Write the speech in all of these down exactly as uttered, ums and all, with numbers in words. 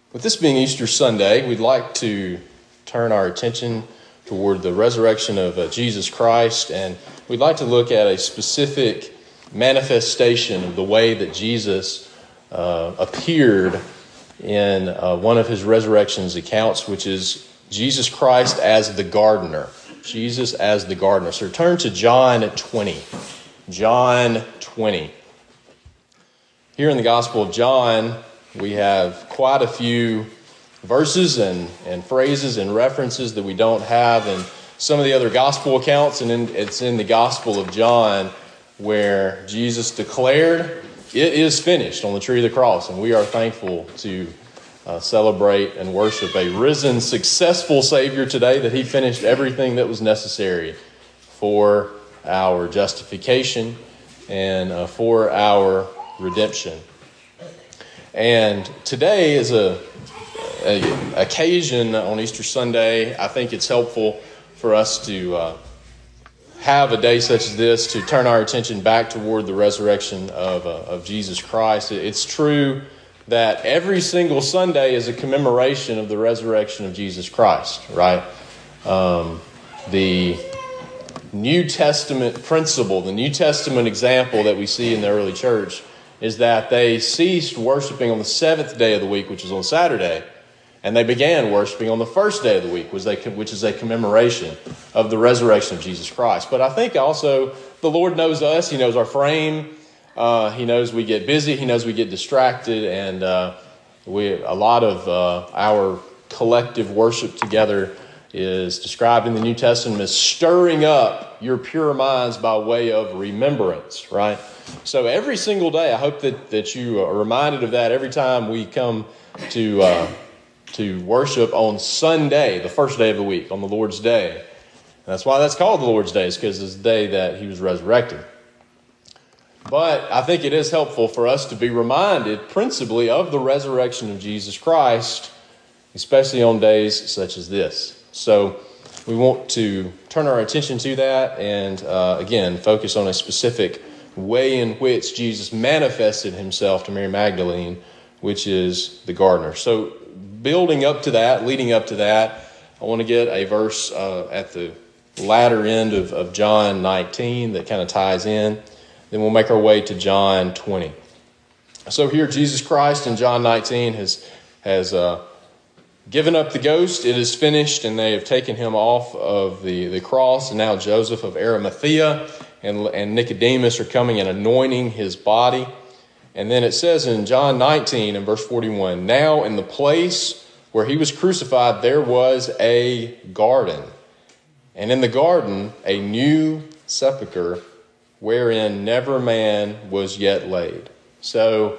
With this being Easter Sunday, we'd like to turn our attention toward the resurrection of uh, Jesus Christ, and we'd like to look at a specific manifestation of the way that Jesus uh, appeared in uh, one of his resurrection's accounts, which is Jesus Christ as the gardener. Jesus as the gardener. So turn to John twenty. John twenty. Here in the Gospel of John, we have quite a few verses and, and phrases and references that we don't have in some of the other gospel accounts, and in, it's in the Gospel of John where Jesus declared, "It is finished," on the tree of the cross, and we are thankful to uh, celebrate and worship a risen, successful Savior today, that he finished everything that was necessary for our justification and uh, for our redemption. And today is a, a occasion on Easter Sunday. I think it's helpful for us to uh, have a day such as this to turn our attention back toward the resurrection of uh, of Jesus Christ. It's true that every single Sunday is a commemoration of the resurrection of Jesus Christ, right? Um, the New Testament principle, the New Testament example that we see in the early church is that they ceased worshiping on the seventh day of the week, which is on Saturday, and they began worshiping on the first day of the week, which is a commemoration of the resurrection of Jesus Christ. But I think also the Lord knows us. He knows our frame. Uh, he knows we get busy. He knows we get distracted, and uh, we a lot of uh, our collective worship together is described in the New Testament as stirring up your pure minds by way of remembrance, right? So every single day, I hope that, that you are reminded of that every time we come to uh, to worship on Sunday, the first day of the week, on the Lord's Day. And that's why that's called the Lord's Day, is because it's the day that he was resurrected. But I think it is helpful for us to be reminded principally of the resurrection of Jesus Christ, especially on days such as this. So we want to turn our attention to that and, uh, again, focus on a specific way in which Jesus manifested himself to Mary Magdalene, which is the gardener. So building up to that, leading up to that, I want to get a verse uh, at the latter end of, of John nineteen that kind of ties in. Then we'll make our way to John twenty. So here Jesus Christ in John nineteen has, has uh, given up the ghost. It is finished, and they have taken him off of the, the cross. And now Joseph of Arimathea and, and Nicodemus are coming and anointing his body. And then it says in John nineteen and verse forty-one, "Now in the place where he was crucified there was a garden, and in the garden a new sepulchre wherein never man was yet laid." So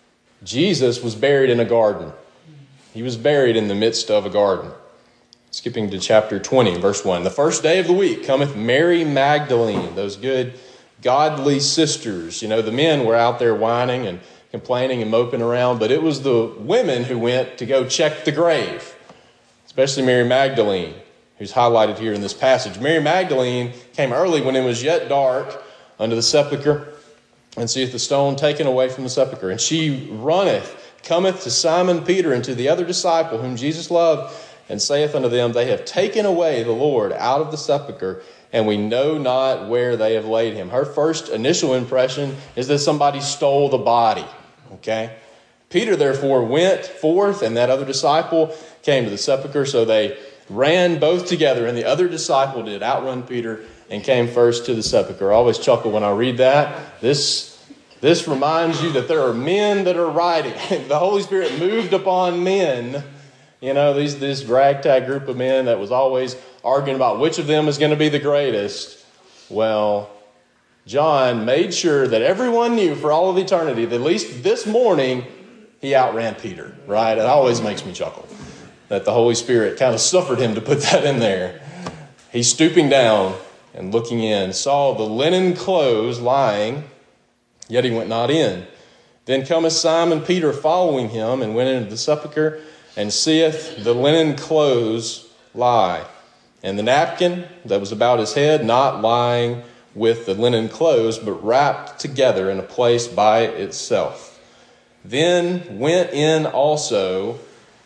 Jesus was buried in a garden. He was buried in the midst of a garden. Skipping to chapter twenty, verse one. "The first day of the week cometh Mary Magdalene," those good godly sisters. You know, the men were out there whining and complaining and moping around, but it was the women who went to go check the grave, especially Mary Magdalene, who's highlighted here in this passage. Mary Magdalene came early when it was yet dark unto the sepulchre, and seeth the stone taken away from the sepulchre. And she runneth, cometh to Simon Peter and to the other disciple whom Jesus loved, and saith unto them, They have taken away the Lord out of the sepulchre, and we know not where they have laid him. Her first initial impression is that somebody stole the body. Okay? Peter therefore went forth, and that other disciple came to the sepulchre. So they ran both together, and the other disciple did outrun Peter and came first to the sepulchre. I always chuckle when I read that. This This reminds you that there are men that are writing. The Holy Spirit moved upon men. You know, these this ragtag group of men that was always arguing about which of them is going to be the greatest. Well, John made sure that everyone knew for all of eternity that at least this morning he outran Peter, right? It always makes me chuckle that the Holy Spirit kind of suffered him to put that in there. He's stooping down and looking in, saw the linen clothes lying, yet he went not in. Then cometh Simon Peter following him, and went into the sepulchre, and seeth the linen clothes lie, and the napkin that was about his head not lying with the linen clothes, but wrapped together in a place by itself. Then went in also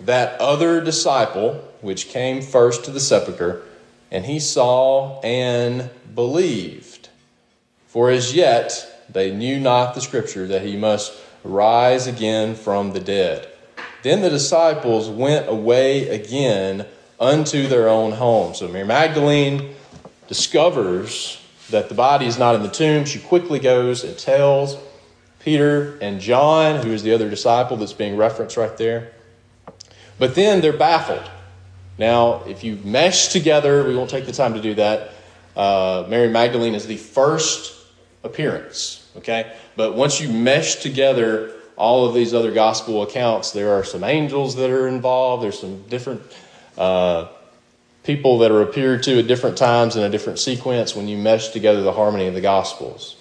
that other disciple, which came first to the sepulchre, and he saw and believed. For as yet they knew not the scripture, that he must rise again from the dead. Then the disciples went away again unto their own home. So Mary Magdalene discovers that the body is not in the tomb. She quickly goes and tells Peter and John, who is the other disciple that's being referenced right there. But then they're baffled. Now, if you mesh together, we won't take the time to do that. Uh, Mary Magdalene is the first appearance, okay? But once you mesh together all of these other gospel accounts, there are some angels that are involved. There's some different uh, people that are appeared to at different times in a different sequence when you mesh together the harmony of the gospels.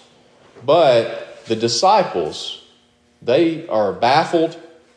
But the disciples, they are baffled.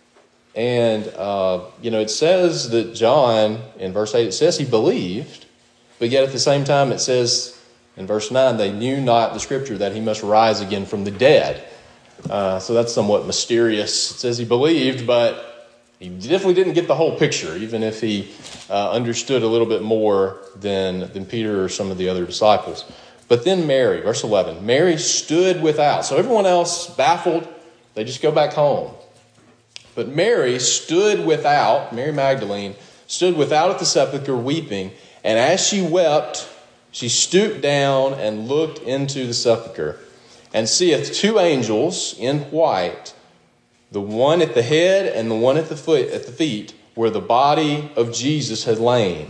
And, uh, you know, it says that John, in verse eight, it says he believed. But yet at the same time, it says in verse nine, they knew not the scripture that he must rise again from the dead. Uh, so that's somewhat mysterious. It says he believed, but he definitely didn't get the whole picture, even if he uh, understood a little bit more than, than Peter or some of the other disciples. But then Mary, verse eleven, Mary stood without. So everyone else baffled, they just go back home. But Mary stood without, Mary Magdalene, stood without at the sepulchre weeping. And as she wept, she stooped down and looked into the sepulchre, and seeth two angels in white, the one at the head and the one at the foot, at the feet, where the body of Jesus had lain.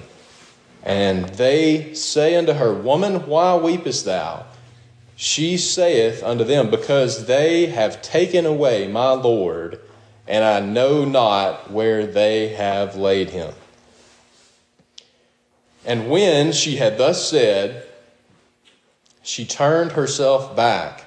And they say unto her, Woman, why weepest thou? She saith unto them, Because they have taken away my Lord, and I know not where they have laid him. And when she had thus said, she turned herself back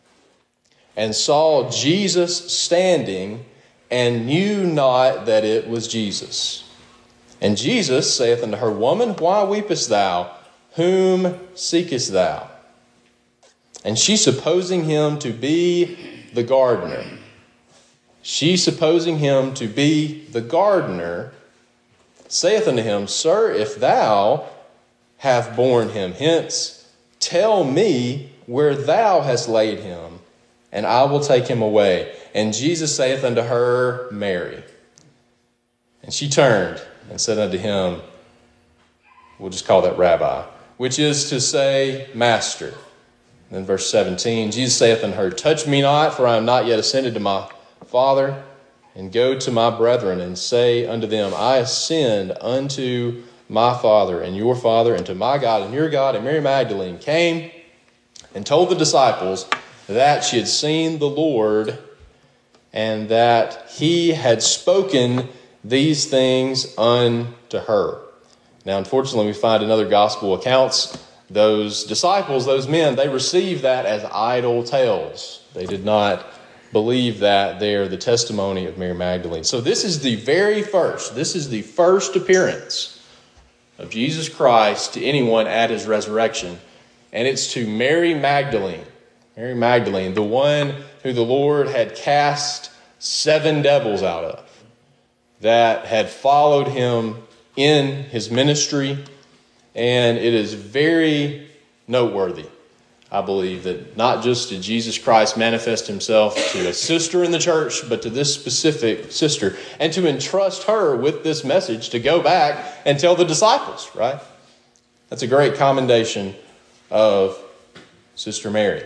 and saw Jesus standing, and knew not that it was Jesus. And Jesus saith unto her, Woman, why weepest thou? Whom seekest thou? And she, supposing him to be the gardener, She, supposing him to be the gardener, saith unto him, Sir, if thou have borne him hence, tell me where thou hast laid him, and I will take him away. And Jesus saith unto her, Mary. And she turned and said unto him, we'll just call that Rabbi, which is to say, Master. Then verse seventeen, Jesus saith unto her, Touch me not, for I am not yet ascended to my Father, and go to my brethren, and say unto them, I ascend unto my Father and your Father, and to my God and your God. And Mary Magdalene came and told the disciples that she had seen the Lord, and that he had spoken these things unto her. Now, unfortunately, we find in other gospel accounts, those disciples, those men, they received that as idle tales. They did not believe that they're the testimony of Mary Magdalene. So this is the very first, this is the first appearance of Jesus Christ to anyone at his resurrection. And it's to Mary Magdalene. Mary Magdalene, the one who the Lord had cast seven devils out of, that had followed him in his ministry. And it is very noteworthy, I believe, that not just did Jesus Christ manifest himself to a sister in the church, but to this specific sister, and to entrust her with this message to go back and tell the disciples, right? That's a great commendation of Sister Mary.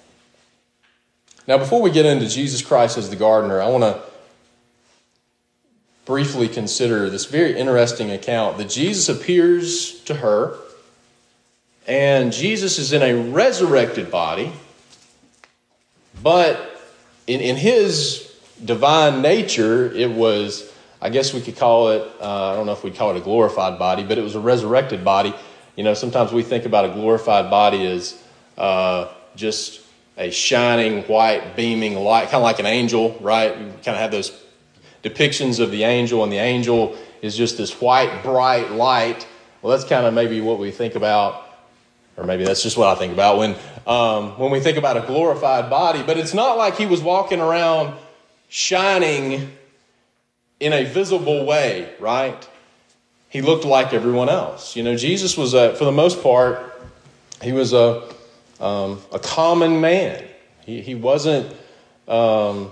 Now, before we get into Jesus Christ as the gardener, I want to briefly consider this very interesting account that Jesus appears to her, and Jesus is in a resurrected body, but in, in his divine nature, it was, I guess we could call it, uh, I don't know if we'd call it a glorified body, but it was a resurrected body. You know, sometimes we think about a glorified body as uh, just a shining, white, beaming light, kind of like an angel, right? We kind of have those depictions of the angel, and the angel is just this white, bright light. Well, that's kind of maybe what we think about, or maybe that's just what I think about when um, when we think about a glorified body. But it's not like he was walking around shining in a visible way, right? He looked like everyone else. You know, Jesus was, a, for the most part, he was a um, a common man. He, he wasn't um,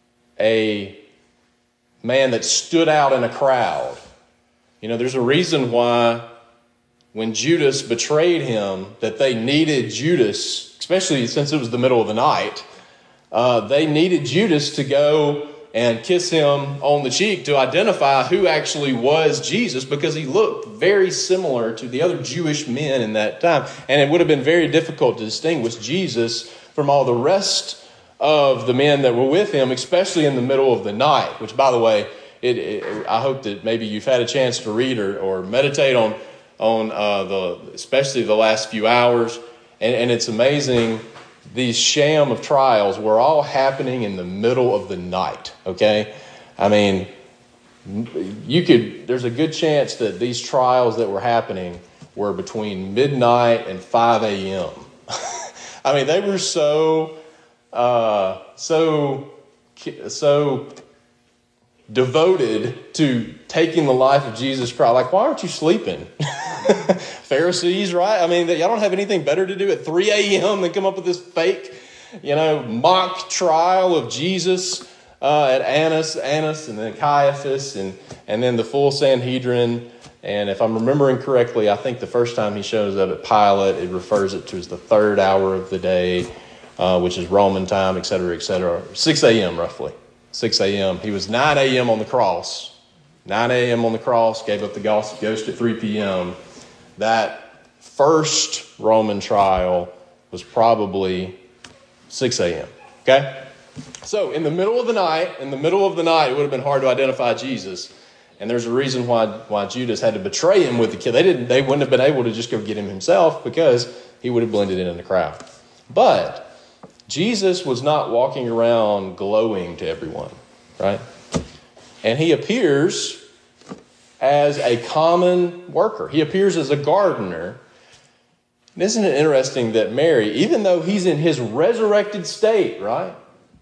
a man that stood out in a crowd. You know, there's a reason why when Judas betrayed him, that they needed Judas, especially since it was the middle of the night, uh, they needed Judas to go and kiss him on the cheek to identify who actually was Jesus, because he looked very similar to the other Jewish men in that time. And it would have been very difficult to distinguish Jesus from all the rest of the men that were with him, especially in the middle of the night, which, by the way, it, it, I hope that maybe you've had a chance to read or, or meditate on, on uh, the especially the last few hours. And, and it's amazing. These sham of trials were all happening in the middle of the night, okay? I mean, you could, there's a good chance that these trials that were happening were between midnight and five a.m. I mean, they were so, uh, so, so devoted to taking the life of Jesus Christ. Like, why aren't you sleeping? Pharisees, right? I mean, y'all don't have anything better to do at three a.m. than come up with this fake, you know, mock trial of Jesus uh, at Annas, Annas, and then Caiaphas, and, and then the full Sanhedrin. And if I'm remembering correctly, I think the first time he shows up at Pilate, it refers it to as the third hour of the day, uh, which is Roman time, et cetera, et cetera. six a.m. roughly. six a.m. He was nine a.m. on the cross. nine a.m. on the cross, gave up the ghost at three p.m. That first Roman trial was probably six a.m. Okay? So in the middle of the night, in the middle of the night, it would have been hard to identify Jesus. And there's a reason why why Judas had to betray him with the kid. They didn't. They wouldn't have been able to just go get him himself, because he would have blended in in the crowd. But Jesus was not walking around glowing to everyone, right? And he appears as a common worker. He appears as a gardener. And isn't it interesting that Mary, even though he's in his resurrected state, right?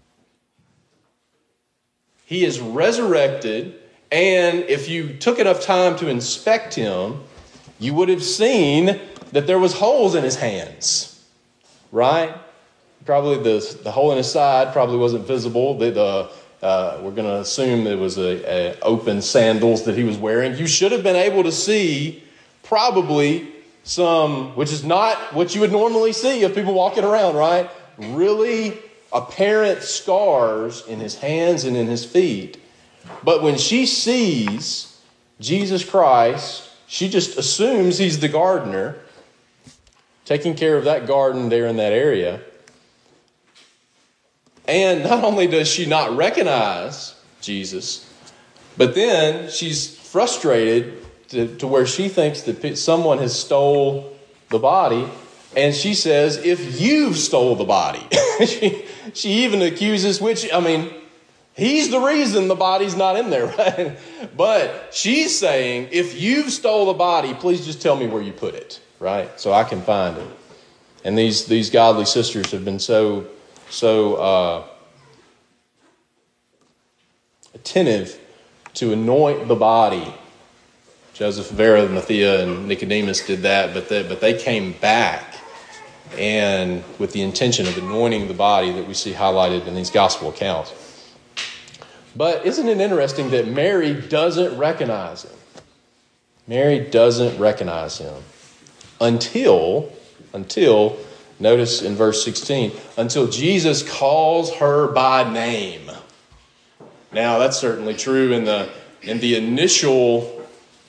He is resurrected, and if you took enough time to inspect him, you would have seen that there was holes in his hands, right? Probably the, the hole in his side probably wasn't visible. The, the Uh, we're going to assume it was a, a open sandals that he was wearing. You should have been able to see probably some, which is not what you would normally see of people walking around, right? Really apparent scars in his hands and in his feet. But when she sees Jesus Christ, she just assumes he's the gardener, taking care of that garden there in that area. And not only does she not recognize Jesus, but then she's frustrated to, to where she thinks that someone has stole the body. And she says, if you've stole the body. she, she even accuses, which, I mean, he's the reason the body's not in there, right? But she's saying, if you've stole the body, please just tell me where you put it, right? So I can find it. And these, these godly sisters have been so... So uh, attentive to anoint the body. Joseph, Vera, Mathia, and Nicodemus did that, but they, but they came back and with the intention of anointing the body that we see highlighted in these gospel accounts. But isn't it interesting that Mary doesn't recognize him? Mary doesn't recognize him until, until... Notice in verse sixteen, until Jesus calls her by name. Now, that's certainly true in the in the initial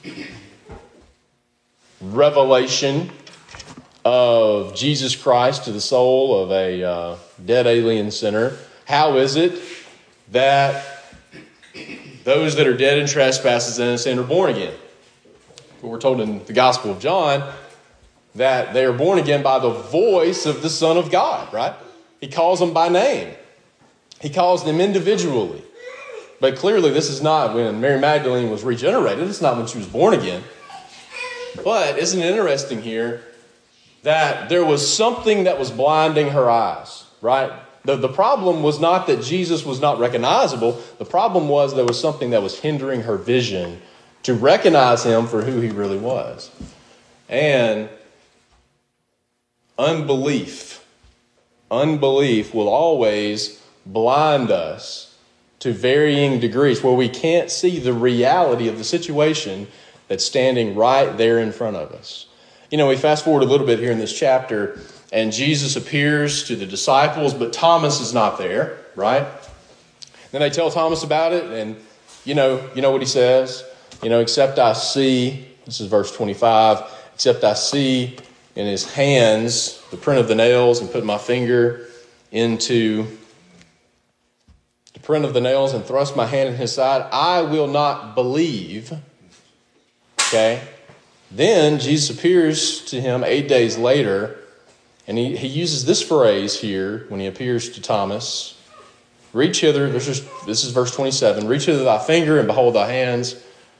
revelation of Jesus Christ to the soul of a uh, dead alien sinner. How is it that those that are dead in trespasses and sin are born again? Well, we're told in the Gospel of John that they are born again by the voice of the Son of God, right? He calls them by name. He calls them individually. But clearly this is not when Mary Magdalene was regenerated. It's not when she was born again. But isn't it interesting here that there was something that was blinding her eyes, right? The, the problem was not that Jesus was not recognizable. The problem was there was something that was hindering her vision to recognize him for who he really was. And unbelief, unbelief will always blind us to varying degrees where we can't see the reality of the situation that's standing right there in front of us. You know, we fast forward a little bit here in this chapter, and Jesus appears to the disciples, but Thomas is not there, right? Then they tell Thomas about it, and you know, you know what he says? You know, except I see, this is verse twenty-five, except I see in his hands the print of the nails and put my finger into the print of the nails and thrust my hand in his side, I will not believe. Okay? Then Jesus appears to him eight days later, and he, he uses this phrase here when he appears to Thomas. Reach hither, this is, this is verse twenty-seven, reach hither thy finger and behold thy hands,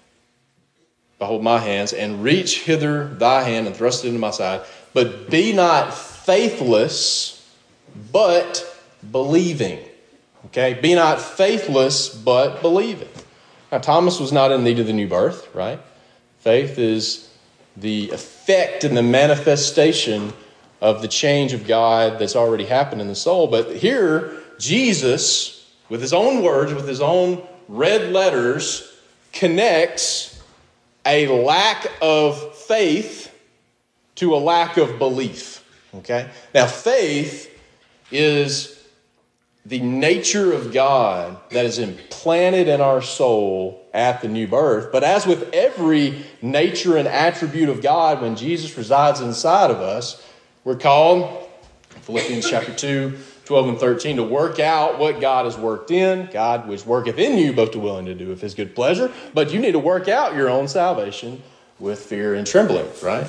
behold my hands, and reach hither thy hand and thrust it into my side. But be not faithless, but believing. Okay? Be not faithless, but believing. Now, Thomas was not in need of the new birth, right? Faith is the effect and the manifestation of the change of God that's already happened in the soul. But here, Jesus, with his own words, with his own red letters, connects a lack of faith to a lack of belief. Okay? Now, faith is the nature of God that is implanted in our soul at the new birth. But as with every nature and attribute of God, when Jesus resides inside of us, we're called, Philippians chapter two, twelve and thirteen, to work out what God has worked in. God which worketh in you both to will and to do of his good pleasure. But you need to work out your own salvation with fear and trembling, right?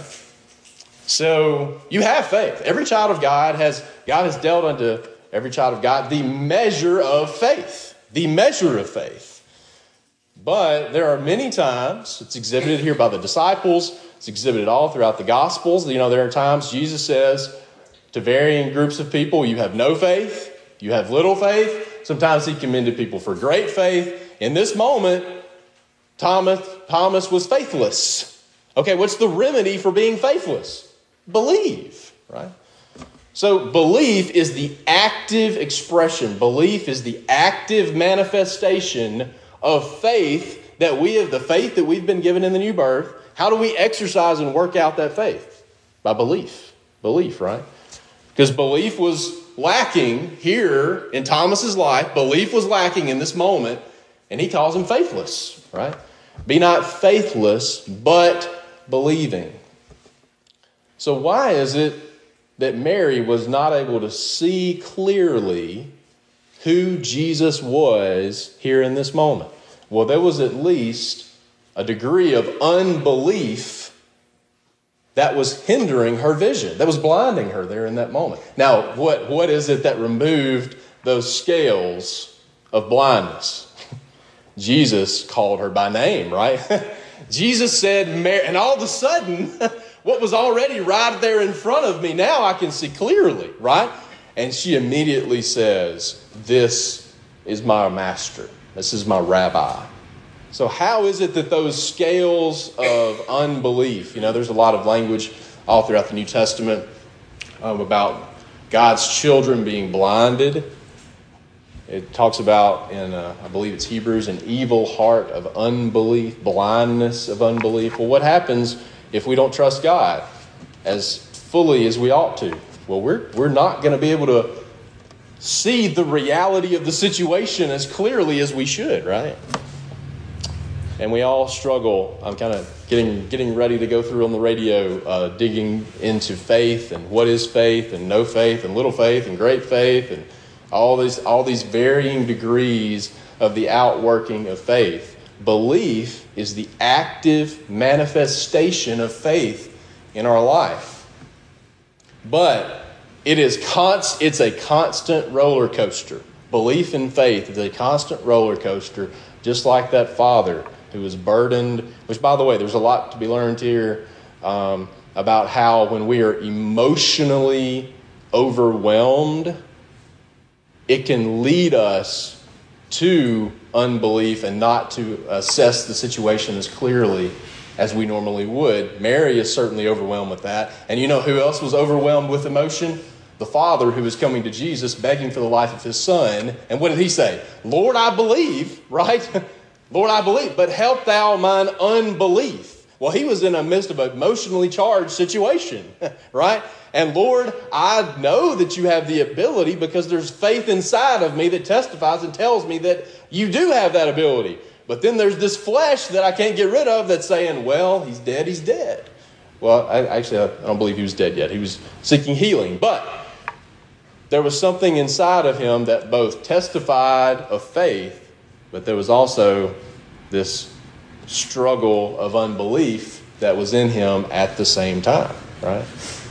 So you have faith. Every child of God has, God has dealt unto every child of God the measure of faith. The measure of faith. But there are many times, it's exhibited here by the disciples, it's exhibited all throughout the Gospels. You know, there are times Jesus says to varying groups of people, you have no faith, you have little faith. Sometimes he commended people for great faith. In this moment, Thomas, Thomas was faithless. Okay, what's the remedy for being faithless? Believe, right? So belief is the active expression. Belief is the active manifestation of faith that we have, the faith that we've been given in the new birth. How do we exercise and work out that faith? By belief. Belief, right? Because belief was lacking here in Thomas's life. Belief was lacking in this moment, and he calls him faithless, right? Be not faithless, but believing. So why is it that Mary was not able to see clearly who Jesus was here in this moment? Well, there was at least a degree of unbelief that was hindering her vision, that was blinding her there in that moment. Now, what, what is it that removed those scales of blindness? Jesus called her by name, right? Jesus said, Mary, and all of a sudden, what was already right there in front of me, now I can see clearly, right? And she immediately says, this is my master. This is my rabbi. So how is it that those scales of unbelief, you know, there's a lot of language all throughout the New Testament um, about God's children being blinded. It talks about in, uh, I believe it's Hebrews, an evil heart of unbelief, blindness of unbelief. Well, what happens if we don't trust God as fully as we ought to? Well, we're we're not going to be able to see the reality of the situation as clearly as we should, right? And we all struggle. I'm kind of getting getting ready to go through on the radio, uh, digging into faith and what is faith and no faith and little faith and great faith and all these all these varying degrees of the outworking of faith. Belief is the active manifestation of faith in our life. But it is const, it's a constant roller coaster. Belief and faith is a constant roller coaster, just like that father who was burdened, which, by the way, there's a lot to be learned here um, about how when we are emotionally overwhelmed, it can lead us to unbelief and not to assess the situation as clearly as we normally would. Mary is certainly overwhelmed with that. And you know who else was overwhelmed with emotion? The father who was coming to Jesus begging for the life of his son. And what did he say? Lord, I believe, right? Lord, I believe, but help thou mine unbelief. Well, he was in the midst of an emotionally charged situation, right? And Lord, I know that you have the ability because there's faith inside of me that testifies and tells me that you do have that ability. But then there's this flesh that I can't get rid of that's saying, well, he's dead, he's dead. Well, I, actually, I don't believe he was dead yet. He was seeking healing. But there was something inside of him that both testified of faith, but there was also this struggle of unbelief that was in him at the same time, right?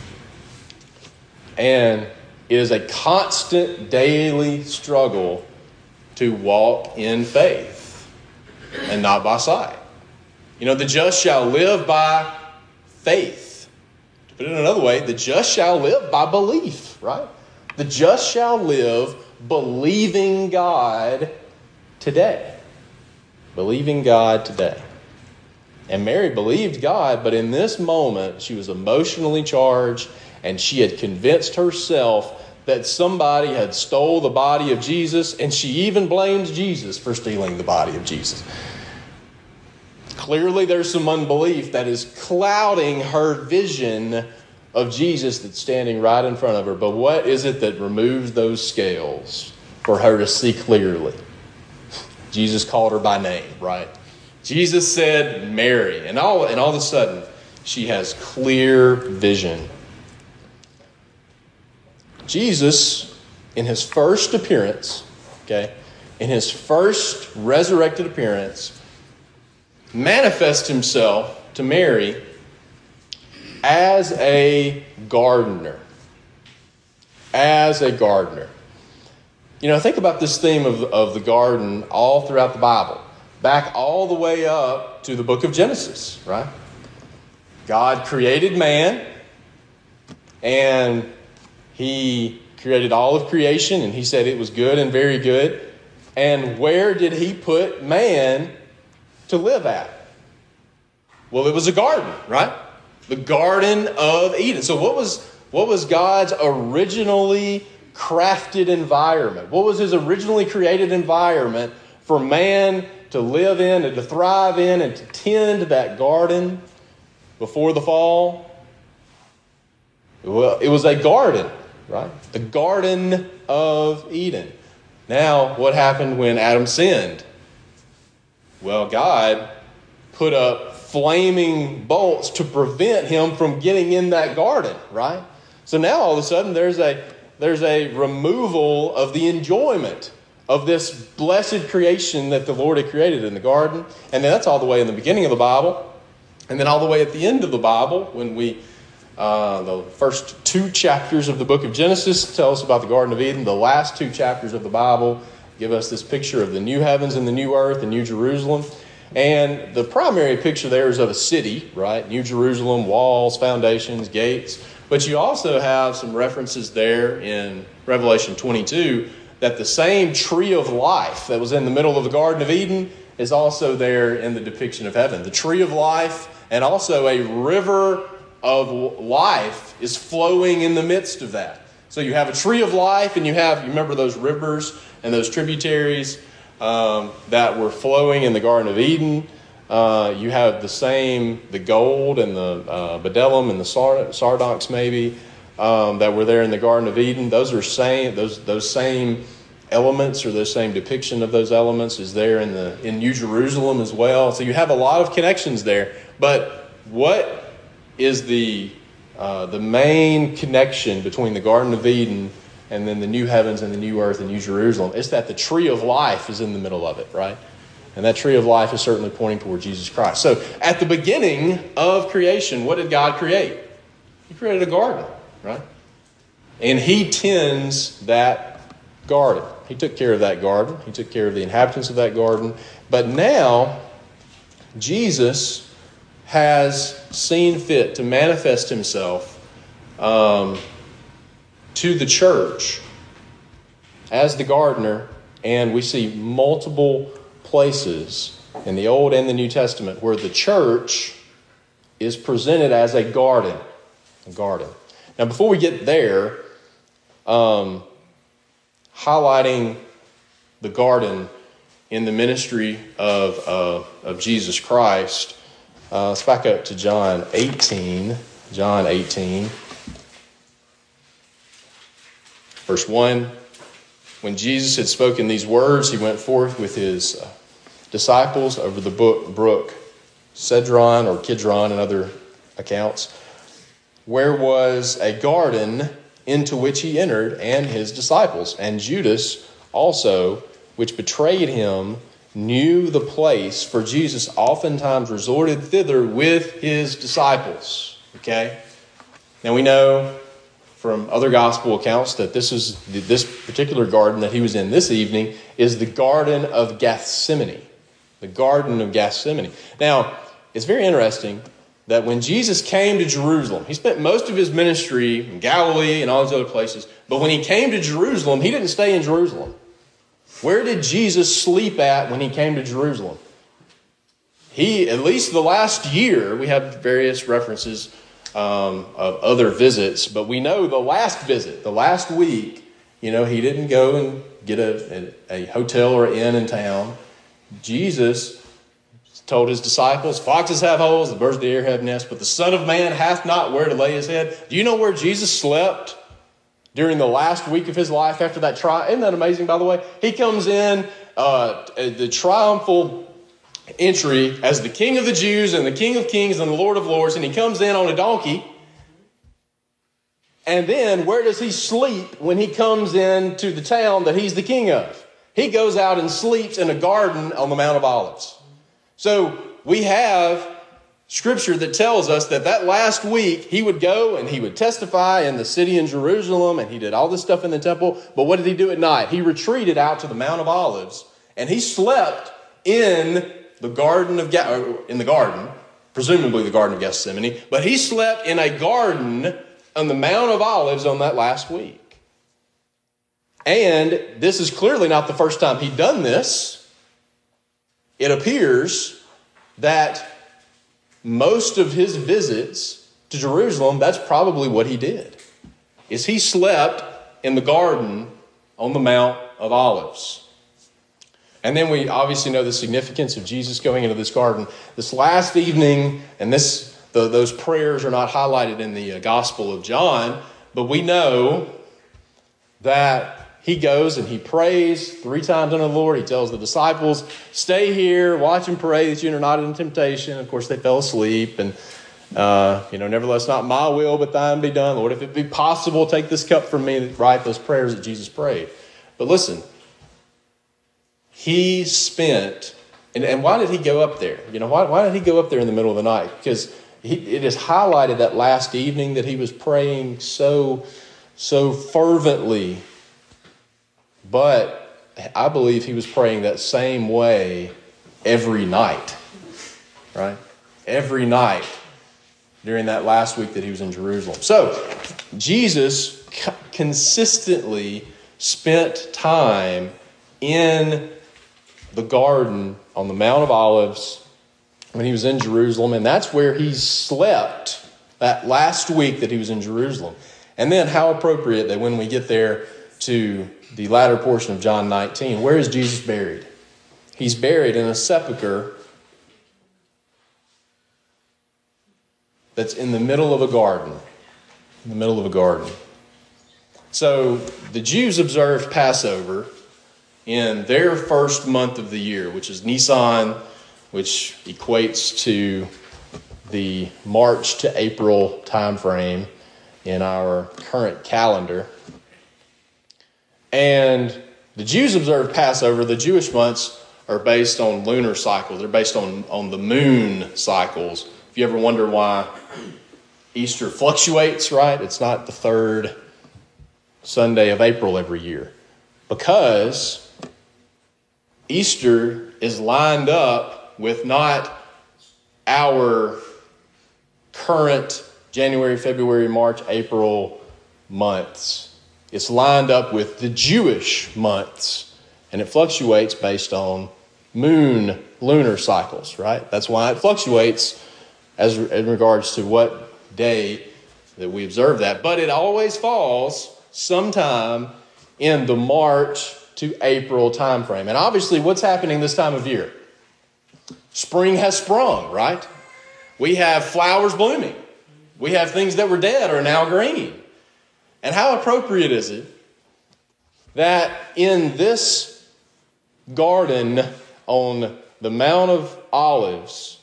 And it is a constant daily struggle to walk in faith and not by sight. You know, the just shall live by faith. To put it another way, the just shall live by belief, right? The just shall live believing God today. Believing God today. And Mary believed God, but in this moment, she was emotionally charged, and she had convinced herself that somebody had stole the body of Jesus, and she even blamed Jesus for stealing the body of Jesus. Clearly, there's some unbelief that is clouding her vision of Jesus that's standing right in front of her. But what is it that removes those scales for her to see clearly? Jesus called her by name, right? Jesus said, Mary. And all, and all of a sudden, she has clear vision. Jesus, in his first appearance, okay, in his first resurrected appearance, manifests himself to Mary as a gardener. As a gardener. You know, think about this theme of, of the garden all throughout the Bible. Back all the way up to the book of Genesis, right? God created man, and he created all of creation, and he said it was good and very good. And where did he put man to live at? Well, it was a garden, right? The Garden of Eden. So what was what was God's originally crafted environment? What was his originally created environment for man to live in and to thrive in and to tend that garden before the fall? Well, it was a garden, right? The Garden of Eden. Now, what happened when Adam sinned? Well, God put up flaming bolts to prevent him from getting in that garden, right? So now all of a sudden there's a there's a removal of the enjoyment of this blessed creation that the Lord had created in the garden. And that's all the way in the beginning of the Bible. And then all the way at the end of the Bible, when we uh, the first two chapters of the book of Genesis tell us about the Garden of Eden. The last two chapters of the Bible give us this picture of the new heavens and the new earth and New Jerusalem. And the primary picture there is of a city, right? New Jerusalem, walls, foundations, gates. But you also have some references there in Revelation twenty-two that the same tree of life that was in the middle of the Garden of Eden is also there in the depiction of heaven. The tree of life, and also a river of life is flowing in the midst of that. So you have a tree of life, and you have, you remember those rivers and those tributaries Um, that were flowing in the Garden of Eden. Uh, you have the same, the gold and the uh, bdellium and the sard- sardonyx maybe um, that were there in the Garden of Eden. Those are same. Those those same elements or the same depiction of those elements is there in the in New Jerusalem as well. So you have a lot of connections there. But what is the uh, the main connection between the Garden of Eden and then the new heavens and the new earth and New Jerusalem? It's that the tree of life is in the middle of it, right? And that tree of life is certainly pointing toward Jesus Christ. So at the beginning of creation, what did God create? He created a garden, right? And he tends that garden. He took care of that garden. He took care of the inhabitants of that garden. But now, Jesus has seen fit to manifest himself um, to the church as the gardener, and we see multiple places in the Old and the New Testament where the church is presented as a garden. A garden. Now, before we get there, um, highlighting the garden in the ministry of uh, of Jesus Christ, uh, let's back up to John eighteen. John eighteen, verse one. When Jesus had spoken these words, he went forth with his uh, disciples over the brook Cedron or Kidron in other accounts, where was a garden into which he entered, and his disciples. And Judas also, which betrayed him, knew the place, for Jesus oftentimes resorted thither with his disciples. Okay? Now we know from other gospel accounts that this is this particular garden that he was in this evening is the Garden of Gethsemane. The Garden of Gethsemane. Now, it's very interesting that when Jesus came to Jerusalem, he spent most of his ministry in Galilee and all these other places, but when he came to Jerusalem, he didn't stay in Jerusalem. Where did Jesus sleep at when he came to Jerusalem? He, at least the last year, we have various references um, of other visits, but we know the last visit, the last week, you know, he didn't go and get a, a, a hotel or an inn in town. Jesus told his disciples, foxes have holes, the birds of the air have nests, but the Son of Man hath not where to lay his head. Do you know where Jesus slept during the last week of his life after that trial? Isn't that amazing, by the way? He comes in, uh, the triumphal entry as the King of the Jews and the King of Kings and the Lord of Lords, and he comes in on a donkey. And then where does he sleep when he comes into the town that he's the king of? He goes out and sleeps in a garden on the Mount of Olives. So we have scripture that tells us that that last week he would go and he would testify in the city in Jerusalem, and he did all this stuff in the temple. But what did he do at night? He retreated out to the Mount of Olives, and he slept in the garden of in the garden, presumably the Garden of Gethsemane. But he slept in a garden on the Mount of Olives on that last week. And this is clearly not the first time he'd done this. It appears that most of his visits to Jerusalem, that's probably what he did, is he slept in the garden on the Mount of Olives. And then we obviously know the significance of Jesus going into this garden. This last evening, and this the, those prayers are not highlighted in the Gospel of John, but we know that he goes and he prays three times unto the Lord. He tells the disciples, stay here, watch and pray that you are not in temptation. Of course, they fell asleep. And, uh, you know, nevertheless, not my will, but thine be done. Lord, if it be possible, take this cup from me. Right, those prayers that Jesus prayed. But listen, he spent, and, and why did he go up there? You know, why, why did he go up there in the middle of the night? Because he, it is highlighted that last evening that he was praying so, so fervently. But I believe he was praying that same way every night, right? Every night during that last week that he was in Jerusalem. So Jesus consistently spent time in the garden on the Mount of Olives when he was in Jerusalem, and that's where he slept that last week that he was in Jerusalem. And then how appropriate that when we get there to the latter portion of John nineteen, where is Jesus buried? He's buried in a sepulcher that's in the middle of a garden. In the middle of a garden. So the Jews observed Passover in their first month of the year, which is Nisan, which equates to the March to April time frame in our current calendar. And the Jews observe Passover. The Jewish months are based on lunar cycles. They're based on, on the moon cycles. If you ever wonder why Easter fluctuates, right? It's not the third Sunday of April every year. Because Easter is lined up with not our current January, February, March, April months. It's lined up with the Jewish months, and it fluctuates based on moon lunar cycles, right? That's why it fluctuates as in regards to what day that we observe that. But it always falls sometime in the March to April timeframe. And obviously, what's happening this time of year? Spring has sprung, right? We have flowers blooming. We have things that were dead are now green. And how appropriate is it that in this garden on the Mount of Olives,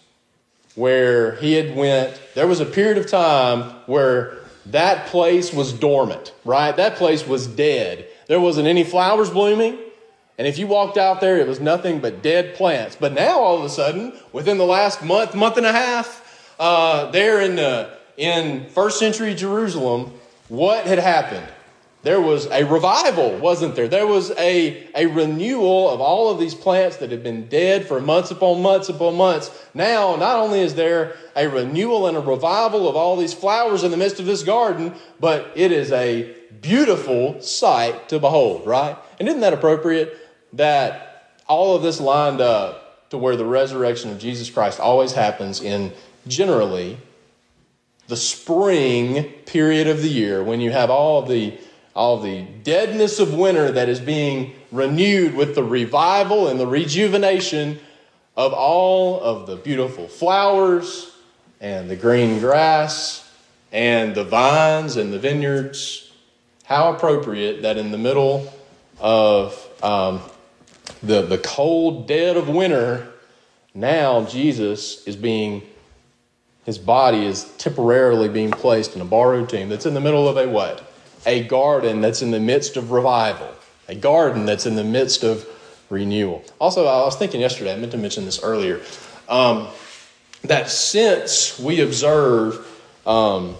where he had went, there was a period of time where that place was dormant, right? That place was dead. There wasn't any flowers blooming. And if you walked out there, it was nothing but dead plants. But now, all of a sudden, within the last month, month and a half, uh, there in, uh, in first century Jerusalem, what had happened? There was a revival, wasn't there? There was a, a renewal of all of these plants that had been dead for months upon months upon months. Now, not only is there a renewal and a revival of all these flowers in the midst of this garden, but it is a beautiful sight to behold, right? And isn't that appropriate that all of this lined up to where the resurrection of Jesus Christ always happens in generally the spring period of the year, when you have all the all the deadness of winter that is being renewed with the revival and the rejuvenation of all of the beautiful flowers and the green grass and the vines and the vineyards. How appropriate that in the middle of um, the, the cold dead of winter, now Jesus is being, his body is temporarily being placed in a borrowed tomb that's in the middle of a what? A garden that's in the midst of revival. A garden that's in the midst of renewal. Also, I was thinking yesterday, I meant to mention this earlier, um, that since we observe um,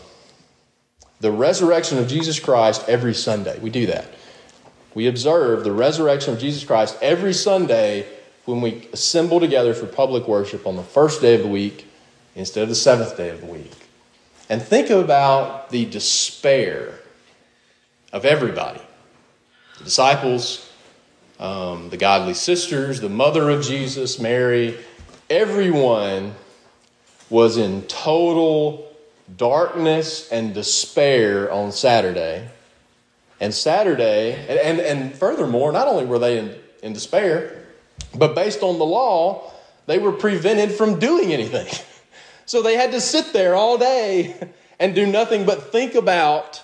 the resurrection of Jesus Christ every Sunday, we do that. We observe the resurrection of Jesus Christ every Sunday when we assemble together for public worship on the first day of the week instead of the seventh day of the week. And think about the despair of everybody. The disciples, um, the godly sisters, the mother of Jesus, Mary, everyone was in total darkness and despair on Saturday. And Saturday, and, and, and furthermore, not only were they in, in despair, but based on the law, they were prevented from doing anything. So they had to sit there all day and do nothing but think about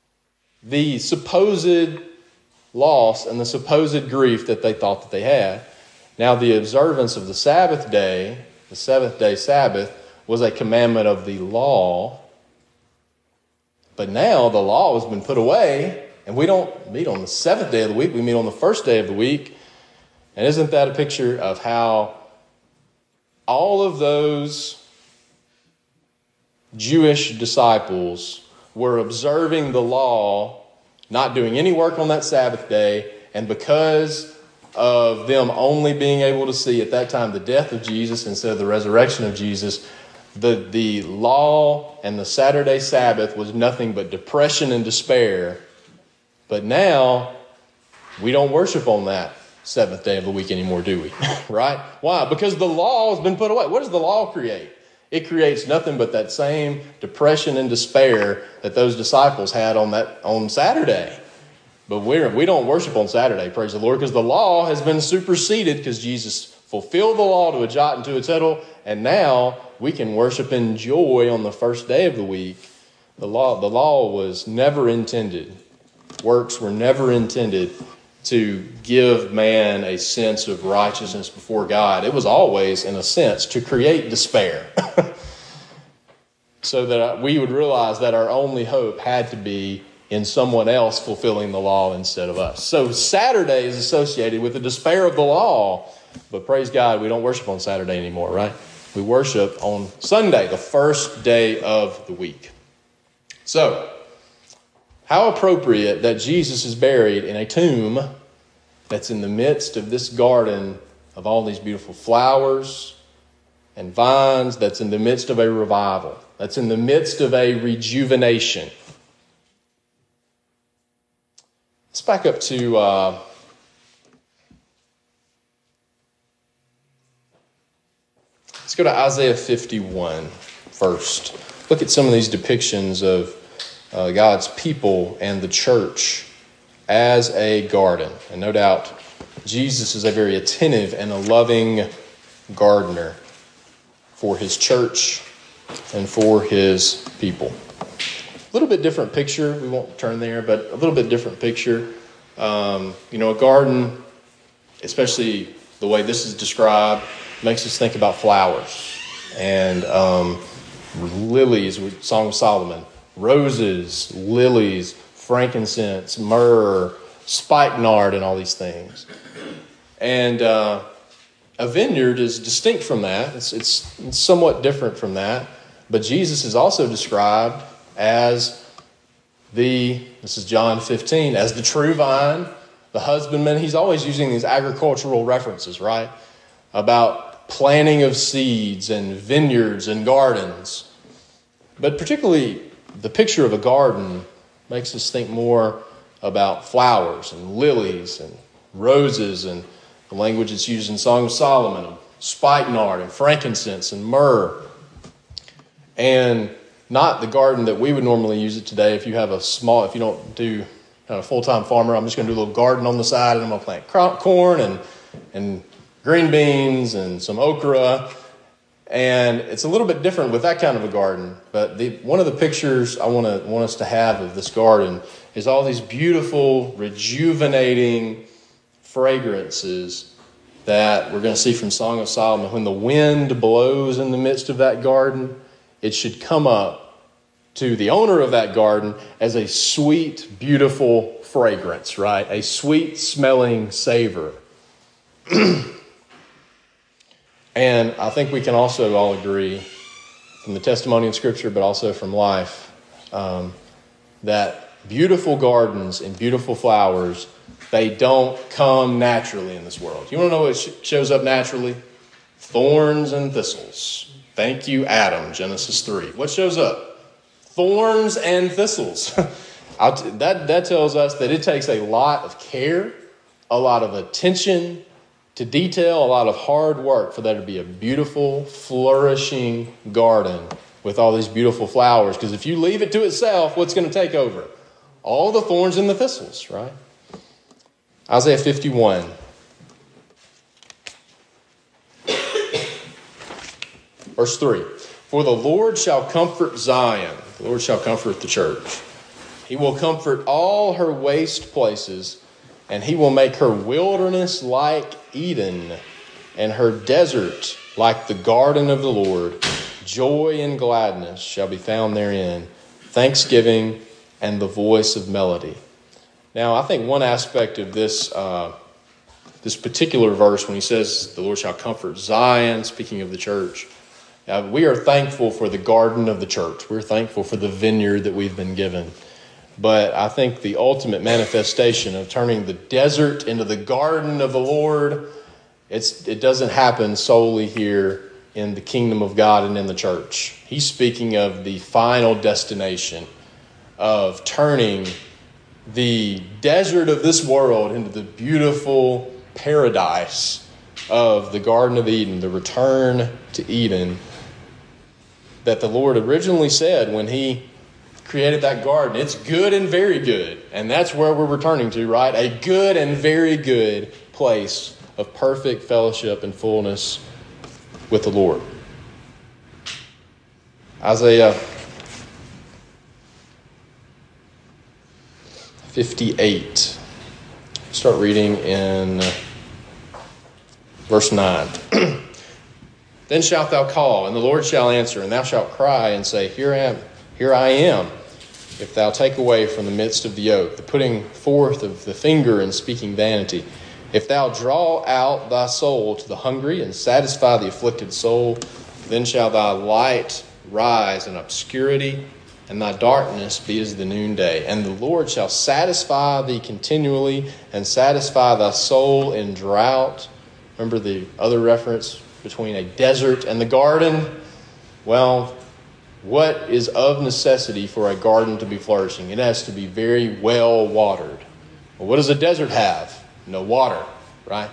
the supposed loss and the supposed grief that they thought that they had. Now, the observance of the Sabbath day, the seventh day Sabbath, was a commandment of the law. But now the law has been put away, and we don't meet on the seventh day of the week. We meet on the first day of the week. And isn't that a picture of how all of those Jewish disciples were observing the law, not doing any work on that Sabbath day, and because of them only being able to see at that time the death of Jesus instead of the resurrection of Jesus, the, the law and the Saturday Sabbath was nothing but depression and despair. But now, we don't worship on that seventh day of the week anymore, do we? Right? Why? Because the law has been put away. What does the law create? It creates nothing but that same depression and despair that those disciples had on that on Saturday. But we're, we don't worship on Saturday, praise the Lord, because the law has been superseded because Jesus fulfilled the law to a jot and to a tittle, and now we can worship in joy on the first day of the week. The law, the law was never intended, works were never intended to give man a sense of righteousness before God. It was always, in a sense, to create despair. So that we would realize that our only hope had to be in someone else fulfilling the law instead of us. So Saturday is associated with the despair of the law. But praise God, we don't worship on Saturday anymore, right? We worship on Sunday, the first day of the week. So, how appropriate that Jesus is buried in a tomb that's in the midst of this garden of all these beautiful flowers and vines, that's in the midst of a revival, that's in the midst of a rejuvenation. Let's back up to uh, let's go to Isaiah fifty-one first. Look at some of these depictions of uh, God's people and the church as a garden. And no doubt, Jesus is a very attentive and a loving gardener for his church and for his people. A little bit different picture. We won't turn there, but a little bit different picture. Um, you know, a garden, especially the way this is described, makes us think about flowers and um, lilies, Song of Solomon, roses, lilies, frankincense, myrrh, spikenard, and all these things. And uh, a vineyard is distinct from that. It's, it's, it's somewhat different from that. But Jesus is also described as the, this is John fifteen, as the true vine, the husbandman. He's always using these agricultural references, right? About planting of seeds and vineyards and gardens. But particularly the picture of a garden makes us think more about flowers and lilies and roses and the language that's used in Song of Solomon, spikenard and frankincense and myrrh. And not the garden that we would normally use it today. If you have a small, if you don't do a full-time farmer, I'm just going to do a little garden on the side and I'm going to plant corn and and green beans and some okra. And it's a little bit different with that kind of a garden. But the, one of the pictures I want to want us to have of this garden is all these beautiful, rejuvenating fragrances that we're going to see from Song of Solomon. When the wind blows in the midst of that garden, it should come up to the owner of that garden as a sweet, beautiful fragrance, right? A sweet smelling savor. And I think we can also all agree from the testimony of Scripture, but also from life, um, that beautiful gardens and beautiful flowers, they don't come naturally in this world. You want to know what sh- shows up naturally? Thorns and thistles. Thank you, Adam, Genesis three. What shows up? Thorns and thistles. I'll t- that, that tells us that it takes a lot of care, a lot of attention to detail, a lot of hard work for there to be a beautiful, flourishing garden with all these beautiful flowers. Because if you leave it to itself, what's going to take over? All the thorns and the thistles, right? Isaiah fifty-one. Verse three. For the Lord shall comfort Zion. The Lord shall comfort the church. He will comfort all her waste places, and he will make her wilderness like Eden, and her desert like the garden of the Lord. Joy and gladness shall be found therein, thanksgiving and the voice of melody. Now, I think one aspect of this uh, this particular verse, when he says the Lord shall comfort Zion, speaking of the church, uh, we are thankful for the garden of the church. We're thankful for the vineyard that we've been given. But I think the ultimate manifestation of turning the desert into the garden of the Lord, it's it doesn't happen solely here in the kingdom of God and in the church. He's speaking of the final destination of turning the desert of this world into the beautiful paradise of the Garden of Eden, the return to Eden that the Lord originally said when he created that garden. It's good and very good. And that's where we're returning to, right? A good and very good place of perfect fellowship and fullness with the Lord. Isaiah fifty-eight. Start reading in verse nine. Then shalt thou call, and the Lord shall answer, and thou shalt cry and say, Here am, here I am. If thou take away from the midst of the yoke, the putting forth of the finger and speaking vanity, if thou draw out thy soul to the hungry and satisfy the afflicted soul, then shall thy light rise in obscurity, and thy darkness be as the noonday. And the Lord shall satisfy thee continually, and satisfy thy soul in drought. Remember the other reference between a desert and the garden? Well, what is of necessity for a garden to be flourishing? It has to be very well watered. Well, what does a desert have? No water, right?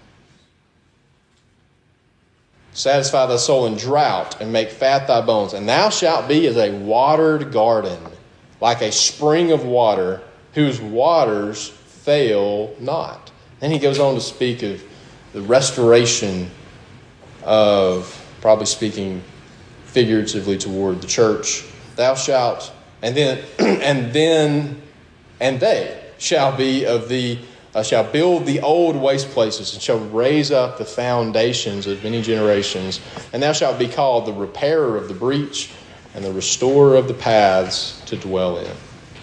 Satisfy thy soul in drought, and make fat thy bones. And thou shalt be as a watered garden, like a spring of water, whose waters fail not. Then he goes on to speak of the restoration of, probably speaking figuratively toward the church. Thou shalt, and then, and then, and they shall be of the Uh, shall build the old waste places, and shall raise up the foundations of many generations. And thou shalt be called the repairer of the breach, and the restorer of the paths to dwell in.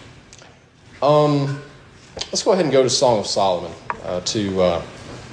Um, let's go ahead and go to Song of Solomon uh, to uh,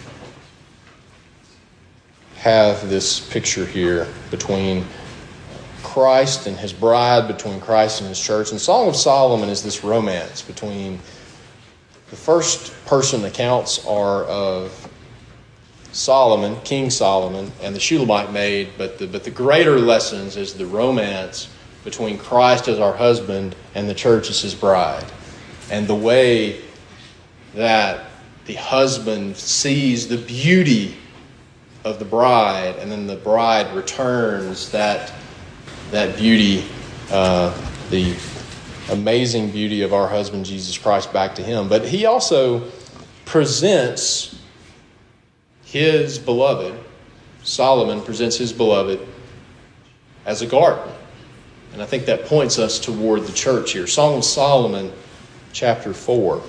have this picture here between Christ and his bride, between Christ and his church. And Song of Solomon is this romance between the first person accounts are of Solomon, King Solomon, and the Shulamite maid, but the, but the greater lessons is the romance between Christ as our husband and the church as his bride. And the way that the husband sees the beauty of the bride, and then the bride returns that, that beauty, uh, the amazing beauty of our husband Jesus Christ back to him. But he also presents his beloved, Solomon presents his beloved as a garden. And I think that points us toward the church here. Song of Solomon, chapter four.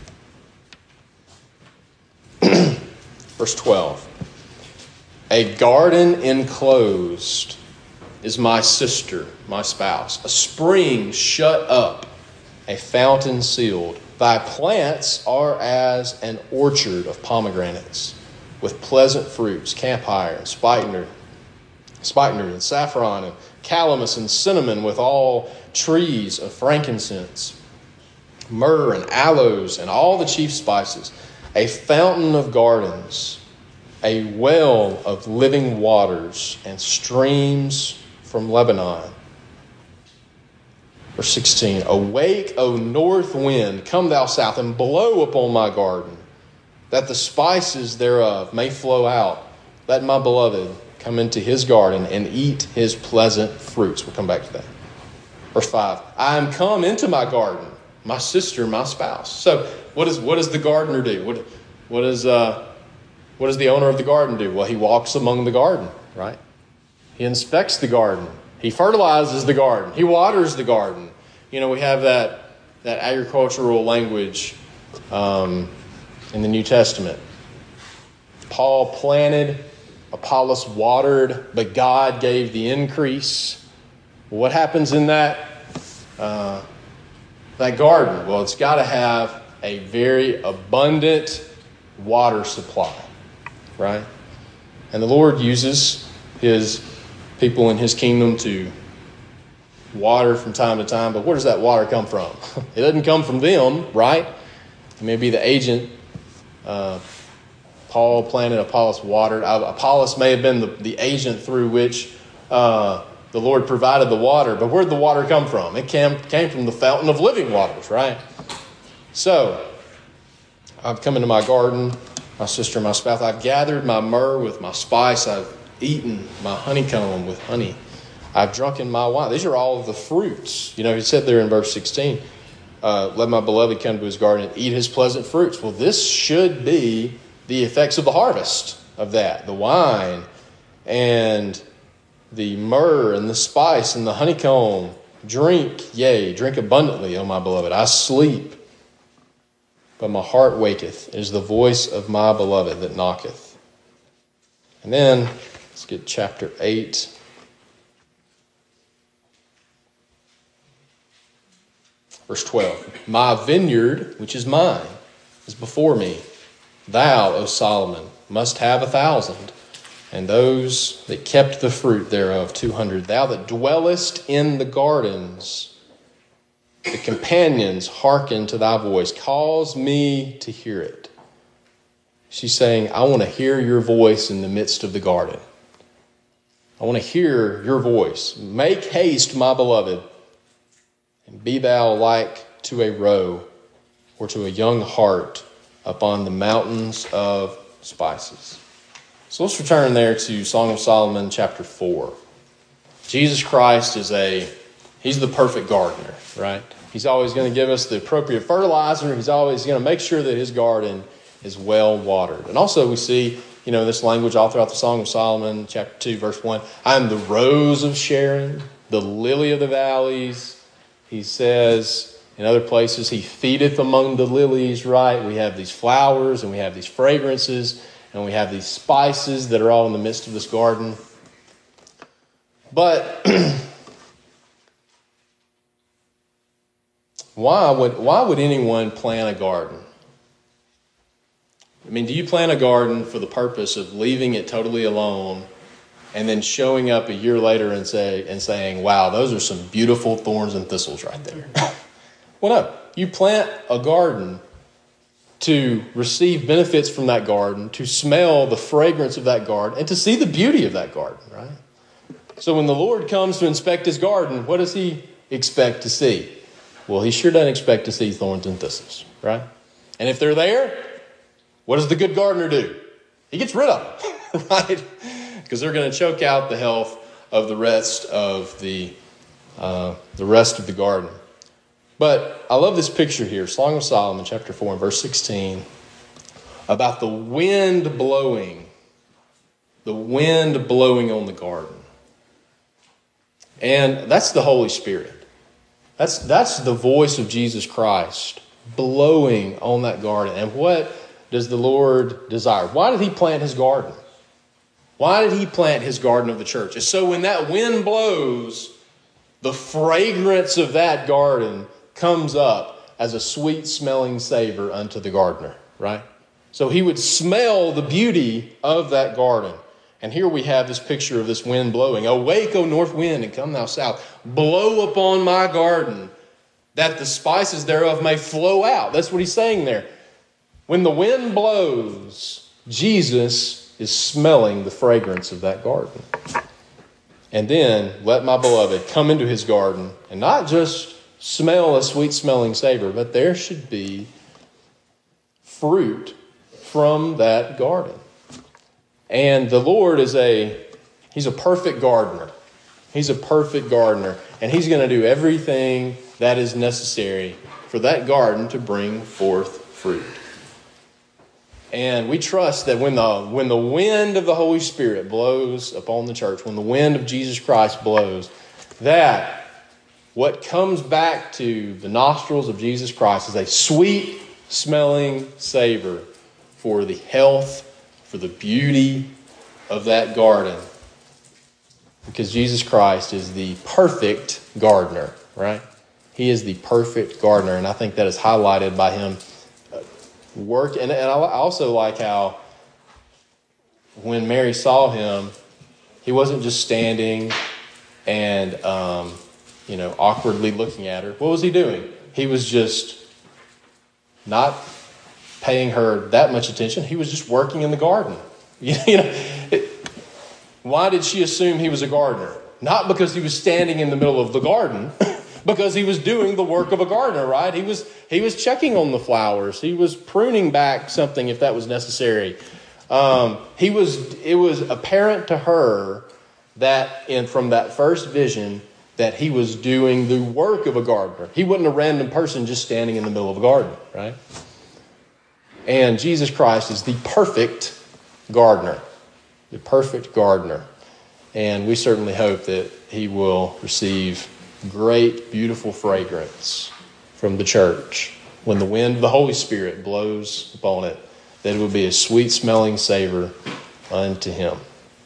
Verse twelve. A garden enclosed is my sister, my spouse, a spring shut up, a fountain sealed. Thy plants are as an orchard of pomegranates, with pleasant fruits, camphire and spikenard, spikenard and saffron and calamus and cinnamon, with all trees of frankincense, myrrh and aloes and all the chief spices, a fountain of gardens, a well of living waters, and streams from Lebanon. Verse sixteen, awake, O north wind, come thou south, and blow upon my garden, that the spices thereof may flow out. Let my beloved come into his garden and eat his pleasant fruits. We'll come back to that. Verse five, I am come into my garden, my sister, my spouse. So what, is, what does the gardener do? What, what, is, uh, what does the owner of the garden do? Well, he walks among the garden, right? He inspects the garden. He fertilizes the garden. He waters the garden. You know, we have that, that agricultural language um, in the New Testament. Paul planted, Apollos watered, but God gave the increase. What happens in that, uh, that garden? Well, it's got to have a very abundant water supply, right? And the Lord uses his people in his kingdom to water from time to time, but where does that water come from? It doesn't come from them, right? It may be the agent. Uh, Paul planted, Apollos watered. Apollos may have been the, the agent through which uh, the Lord provided the water, but where did the water come from? It came, came from the fountain of living waters, right? So, I've come into my garden, my sister, my spouse. I've gathered my myrrh with my spice. I've eaten my honeycomb with honey. I've drunken my wine. These are all of the fruits. You know, he said there in verse sixteen, uh, let my beloved come to his garden and eat his pleasant fruits. Well, this should be the effects of the harvest of that. The wine and the myrrh and the spice and the honeycomb. Drink, yea, drink abundantly, O my beloved. I sleep, but my heart waketh. It is the voice of my beloved that knocketh. And then, let's get chapter eight. Verse twelve. My vineyard, which is mine, is before me. Thou, O Solomon, must have a thousand, and those that kept the fruit thereof two hundred. Thou that dwellest in the gardens, the companions hearken to thy voice. Cause me to hear it. She's saying, I want to hear your voice in the midst of the garden. I want to hear your voice. Make haste, my beloved, and be thou like to a roe or to a young heart upon the mountains of spices. So let's return there to Song of Solomon chapter four. Jesus Christ is a, he's the perfect gardener, right? He's always going to give us the appropriate fertilizer. He's always going to make sure that his garden is well watered. And also we see, you know, this language all throughout the Song of Solomon, chapter two, verse one. I am the rose of Sharon, the lily of the valleys. He says in other places, he feedeth among the lilies, right? We have these flowers and we have these fragrances and we have these spices that are all in the midst of this garden. But why would why would anyone plant a garden? I mean, do you plant a garden for the purpose of leaving it totally alone and then showing up a year later and say and saying, wow, those are some beautiful thorns and thistles right there? Well, no. You plant a garden to receive benefits from that garden, to smell the fragrance of that garden, and to see the beauty of that garden, right? So when the Lord comes to inspect his garden, what does he expect to see? Well, he sure doesn't expect to see thorns and thistles, right? And if they're there, what does the good gardener do? He gets rid of them, right? Because they're going to choke out the health of the rest of the uh, the rest of the garden. But I love this picture here, Song of Solomon, chapter four, and verse sixteen, about the wind blowing, the wind blowing on the garden. And that's the Holy Spirit. That's, that's the voice of Jesus Christ blowing on that garden. And what does the Lord desire? Why did he plant his garden? Why did he plant his garden of the church? It's so when that wind blows, the fragrance of that garden comes up as a sweet-smelling savor unto the gardener, right? So he would smell the beauty of that garden. And here we have this picture of this wind blowing. Awake, O north wind, and come thou south. Blow upon my garden, that the spices thereof may flow out. That's what he's saying there. When the wind blows, Jesus is smelling the fragrance of that garden. And then let my beloved come into his garden and not just smell a sweet-smelling savor, but there should be fruit from that garden. And the Lord is a, he's a perfect gardener. He's a perfect gardener. And he's going to do everything that is necessary for that garden to bring forth fruit. And we trust that when the, when the wind of the Holy Spirit blows upon the church, when the wind of Jesus Christ blows, that what comes back to the nostrils of Jesus Christ is a sweet-smelling savor for the health, for the beauty of that garden. Because Jesus Christ is the perfect gardener, right? He is the perfect gardener. And I think that is highlighted by him work. And, and I also like how when Mary saw him, he wasn't just standing and, um, you know, awkwardly looking at her. What was he doing? He was just not paying her that much attention. He was just working in the garden. You know, it, why did she assume he was a gardener? Not because he was standing in the middle of the garden, because he was doing the work of a gardener, right? He was he was checking on the flowers. He was pruning back something if that was necessary. Um, he was. It was apparent to her that in from that first vision that he was doing the work of a gardener. He wasn't a random person just standing in the middle of a garden, right? And Jesus Christ is the perfect gardener, the perfect gardener. And we certainly hope that he will receive great, beautiful fragrance from the church when the wind of the Holy Spirit blows upon it, that it will be a sweet-smelling savor unto him.